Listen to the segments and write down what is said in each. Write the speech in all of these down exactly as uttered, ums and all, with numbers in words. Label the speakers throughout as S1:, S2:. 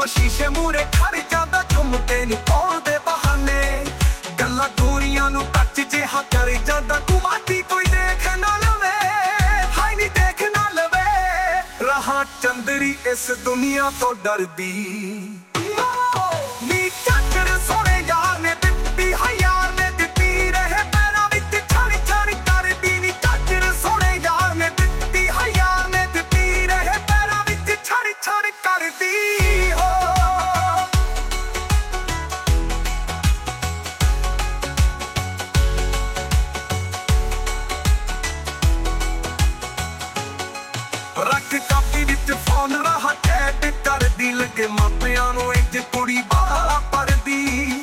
S1: ਸ਼ੀਸ਼ੇ ਮੂਰੇ ਖੜ ਜਾਂਦਾ ਝੁੰਮਕੇ ਨੀ ਪਾਉਣ ਦੇ ਬਹਾਨੇ ਗੱਲਾਂ ਦੂਰੀਆਂ ਨੂੰ ਟੱਚ ਜਿਹਾ ਕਰ ਜਾਂਦਾ ਕੁਮਾਤੀ ਕੋਈ ਦੇਖ ਨਾ ਲਵੇ ਹਾਈ ਨੀ ਦੇਖ ਨਾ ਲਵੇ ਰਹਾ ਚੰਦਰੀ ਇਸ ਦੁਨੀਆ ਤੋਂ ਡਰਦੀ ਨੀ ਚੱਕਰ ਸੋਹਣੇ ਯਾਰ ਨੇ ਦਿੱਤੀ ਹੈ ਯਾਰ ਨੇ ਦਿੱਤੀ ਰਹੇ ਪੈਰਾਂ ਵਿੱਚ ਛਣ ਛਣ ਕਰਦੀ ਨੀ ਚੱਕਰ ਸੋਹਣੇ ਯਾਰ ਨੇ ਦਿੱਤੀ ਹੈ ਯਾਰ ਨੇ ਦਿੱਤੀ ਰਹੇ ਪੈਰਾਂ ਵਿੱਚ ਛਣ ਛਣ ਕਰਦੀ ਹੋ ਰੱਖ ਕਾਪੀ ਵਿੱਚ ਫੋਨ ਰਹਾ ਚੈਟ ਕਰਦੀ ਲੱਗੇ ਮਾਪਿਆਂ ਨੂੰ ਇੰਜ ਕੁੜੀ ਬਾਹਰ ਪੜਦੀ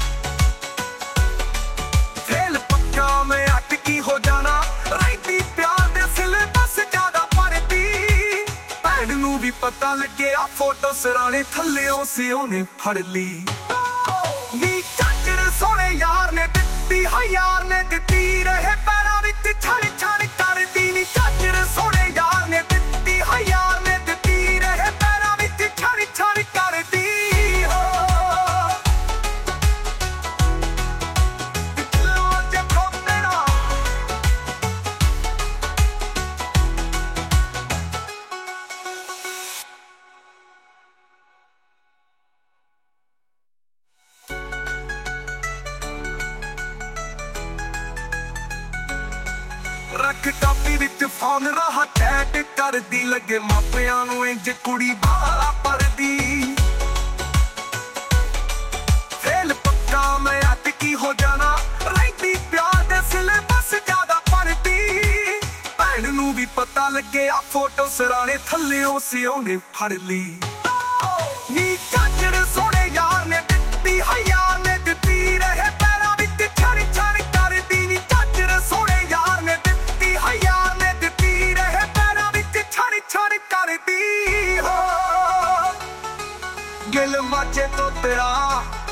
S1: ਫੇਲ ਪੱਕਾ ਮੈਂ ਅਟਕੀ ਹੋ ਜਾਣਾ ਰਹਿੰਦੀ ਪਿਆਰ ਦੇ ਸਿਲੇਬਸ ਜ਼ਿਆਦਾ ਪੜਦੀ ਭੈਣ ਨੂੰ ਵੀ ਪਤਾ ਲੱਗਿਆ ਫੋਟੋ ਸਰਾਣੇ ਥੱਲੇ ਉਸੇ ਉਹਨੇ ਫੜ ਲਈ ਨੀ ਚੱਕਰ ਸੋਹਣੇ ਯਾਰ ਨੇ ਦਿੱਤੀ ਹੈ ਯਾਰ ਨੇ ਦਿੱਤੀ ਰਹੇ ਪੈਰਾਂ ਵਿੱਚ ਛਣ ਛਣ ਕਰਦੀ ਨੀ ਚੱਕਰ ਸੋਹਣੇ ਯਾਰ ਨੇ ਦਿੱਤੀ ਹੈ ਯਾਰ ਨੇ ਦਿੱਤੀ ਰਹੇ ਪੈਰਾਂ ਵਿੱਚ ਛਣ ਛਣ ਕਰਦੀ ਹੋ ਦਿਲੋਂ ਜੇ ਖੋਤੇਰਾ ਰੱਖ ਕਾਪੀ ਵਿੱਚ ਫੋਨ ਰਹਾ ਚੈਟ ਕਰਦੀ ਲੱਗੇ ਮਾਪਿਆਂ ਨੂੰ ਇੰਜ ਕੁੜੀ ਬਾਹਰ ਪੜਦੀ ਫੇਲ ਪੱਕਾ ਮੈਂ ਅਟਕੀ ਹੋ ਜਾਣਾ ਰਹਿੰਦੀ ਪਿਆਰ ਦੇ ਸਿਲੇਬਸ ਜ਼ਿਆਦਾ ਪੜਦੀ ਭੈਣ ਨੂੰ ਵੀ ਪਤਾ ਲੱਗਿਆ ਫੋਟੋ ਸਰਾਣੇ ਥੱਲੇ ਉਸੇ ਉਹਨੇ ਫੜ ਲਈ ਨੀ ਚੱਕਰ ਸੋਹਣੇ ਯਾਰ ਨੇ ਦਿੱਤੀ ਹੈ ਯਾਰ ਨੇ ਦਿੱਤੀ ਰਹੇ ਪੈਰਾਂ ਵਿੱਚ ਛਣ ਛਣ ਕਰਦੀ ਨੀ ਚੱਕਰ ਸੋਹਣੇ ਯਾਰ ਨੇ ਦਿੱਤੀ ਹੈ ਯਾਰ ਨੇ ਦਿੱਤੀ ਰਹੇ ਪੈਰਾਂ ਵਿੱਚ ਛਣ ਛਣ ਕਰਦੀ ਹੋ ਗਿਲ ਮਾਝੇ ਤੋਂ ਤੇਰਾ